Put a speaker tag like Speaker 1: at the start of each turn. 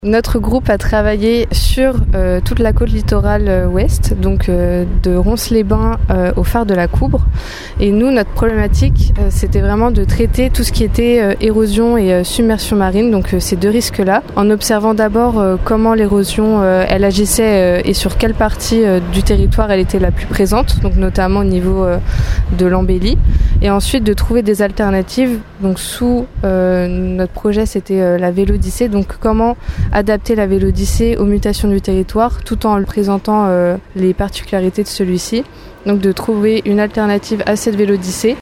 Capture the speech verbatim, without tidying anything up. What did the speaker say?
Speaker 1: Notre groupe a travaillé sur euh, toute la côte littorale euh, ouest, donc euh, de Ronces-les-Bains euh, au phare de la Coubre. Et nous, notre problématique, euh, c'était vraiment de traiter tout ce qui était euh, érosion et euh, submersion marine, donc euh, ces deux risques-là, en observant d'abord euh, comment l'érosion euh, elle agissait euh, et sur quelle partie euh, du territoire elle était la plus présente, donc notamment au niveau euh, de l'embellie. Et ensuite de trouver des alternatives. Donc sous euh, notre projet, c'était euh, la Vélodyssée, donc comment adapter la Vélodyssée aux mutations du territoire tout en présentant euh, les particularités de celui-ci. Donc de trouver une alternative à cette Vélodyssée.